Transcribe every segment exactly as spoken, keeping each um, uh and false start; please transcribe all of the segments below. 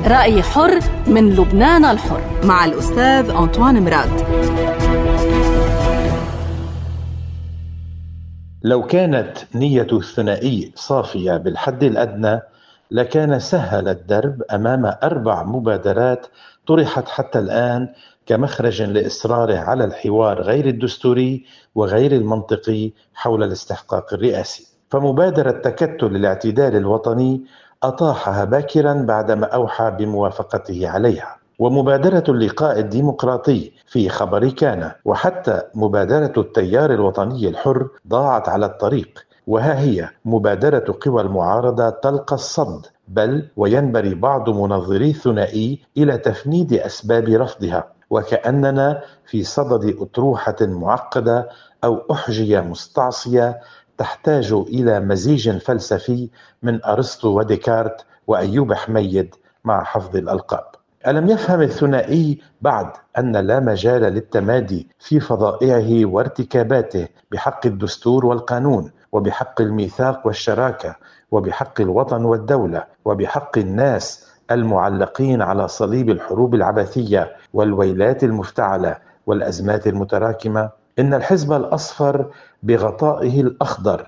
رأي حر من لبنان الحر مع الأستاذ أنطوان مراد. لو كانت نية الثنائي صافية بالحد الأدنى لكان سهل الدرب أمام أربع مبادرات طرحت حتى الآن كمخرج لإصراره على الحوار غير الدستوري وغير المنطقي حول الاستحقاق الرئاسي. فمبادرة تكتل الاعتدال الوطني أطاحها باكرا بعدما أوحى بموافقته عليها، ومبادرة اللقاء الديمقراطي في خبر كان، وحتى مبادرة التيار الوطني الحر ضاعت على الطريق. وها هي مبادرة قوى المعارضة تلقى الصد، بل وينبري بعض منظري الثنائي إلى تفنيد أسباب رفضها، وكأننا في صدد أطروحة معقدة أو أحجية مستعصية تحتاج إلى مزيج فلسفي من أرسطو وديكارت وأيوب حميد مع حفظ الألقاب. ألم يفهم الثنائي بعد أن لا مجال للتمادي في فظائعه وارتكاباته بحق الدستور والقانون، وبحق الميثاق والشراكة، وبحق الوطن والدولة، وبحق الناس المعلقين على صليب الحروب العبثية والويلات المفتعلة والأزمات المتراكمة؟ إن الحزب الأصفر بغطائه الأخضر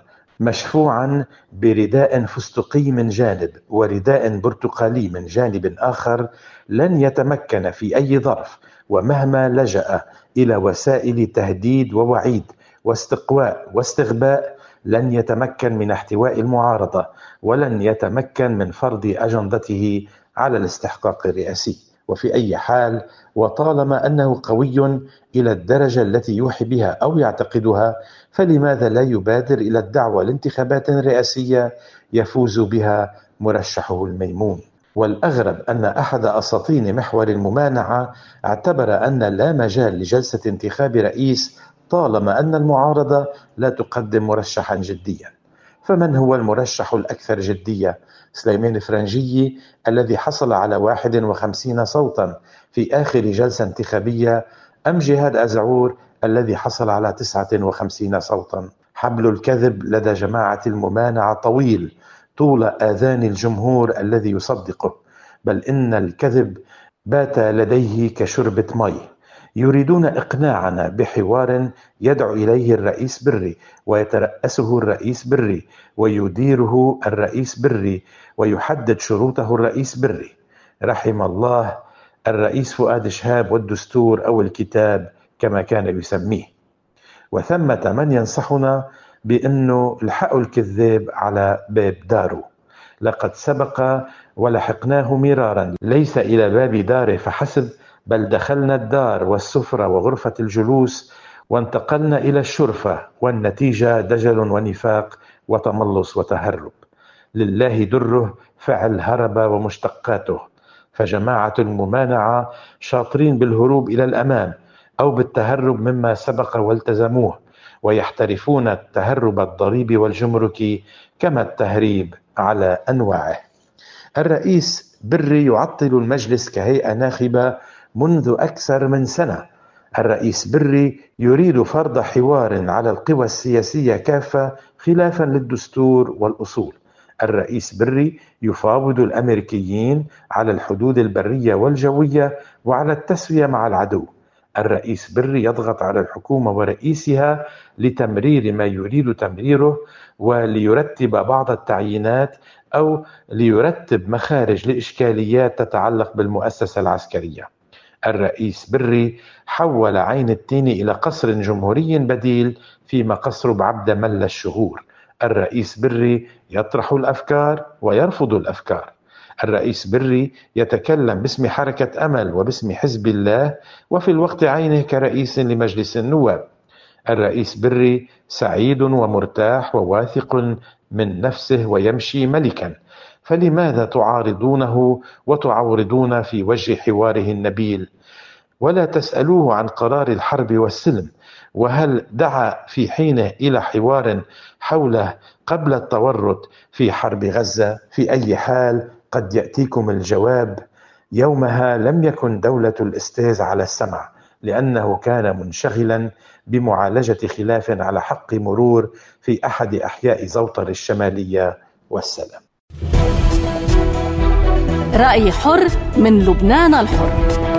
مشفوعا برداء فستقي من جانب ورداء برتقالي من جانب آخر لن يتمكن في أي ظرف، ومهما لجأ إلى وسائل تهديد ووعيد واستقواء واستغباء لن يتمكن من احتواء المعارضة، ولن يتمكن من فرض أجندته على الاستحقاق الرئاسي. وفي أي حال، وطالما أنه قوي إلى الدرجة التي يوحي بها أو يعتقدها، فلماذا لا يبادر إلى الدعوة لانتخابات رئاسية يفوز بها مرشحه الميمون؟ والأغرب أن أحد أساطين محور الممانعة اعتبر أن لا مجال لجلسة انتخاب رئيس طالما أن المعارضة لا تقدم مرشحا جديا. فمن هو المرشح الأكثر جدية؟ سليمان فرنجي الذي حصل على واحد وخمسين صوتا في آخر جلسة انتخابية، أم جهاد أزعور الذي حصل على تسعة وخمسين صوتا؟ حبل الكذب لدى جماعة الممانعة طويل طول آذان الجمهور الذي يصدقه، بل إن الكذب بات لديه كشربة مي. يريدون إقناعنا بحوار يدعو إليه الرئيس بري ويترأسه الرئيس بري ويديره الرئيس بري ويحدد شروطه الرئيس بري. رحم الله الرئيس فؤاد شهاب والدستور أو الكتاب كما كان يسميه. وثمة من ينصحنا بأنه الحقوا الكذاب على باب داره. لقد سبق ولحقناه مرارا، ليس إلى باب داره فحسب، بل دخلنا الدار والسفرة وغرفة الجلوس وانتقلنا إلى الشرفة، والنتيجة دجل ونفاق وتملص وتهرب. لله دره فعل هرب ومشتقاته. فجماعة الممانعة شاطرين بالهروب إلى الأمام أو بالتهرب مما سبق والتزموه، ويحترفون التهرب الضريبي والجمركي كما التهريب على أنواعه. الرئيس بري يعطل المجلس كهيئة ناخبة منذ أكثر من سنة. الرئيس بري يريد فرض حوار على القوى السياسية كافة خلافا للدستور والأصول. الرئيس بري يفاوض الأمريكيين على الحدود البرية والجوية وعلى التسوية مع العدو. الرئيس بري يضغط على الحكومة ورئيسها لتمرير ما يريد تمريره، وليرتب بعض التعيينات أو ليرتب مخارج لإشكاليات تتعلق بالمؤسسة العسكرية. الرئيس بري حول عين التين إلى قصر جمهوري بديل فيما قصر بعبد مل الشهور. الرئيس بري يطرح الأفكار ويرفض الأفكار. الرئيس بري يتكلم باسم حركة أمل وباسم حزب الله وفي الوقت عينه كرئيس لمجلس النواب. الرئيس بري سعيد ومرتاح وواثق من نفسه ويمشي ملكا، فلماذا تعارضونه وتعورضون في وجه حواره النبيل؟ ولا تسألوه عن قرار الحرب والسلم، وهل دعا في حينه إلى حوار حوله قبل التورط في حرب غزة؟ في أي حال قد يأتيكم الجواب. يومها لم يكن دولة الأستاذ على السمع، لأنه كان منشغلا بمعالجة خلاف على حق مرور في أحد أحياء زوطر الشمالية والسلام. رأي حر من لبنان الحر.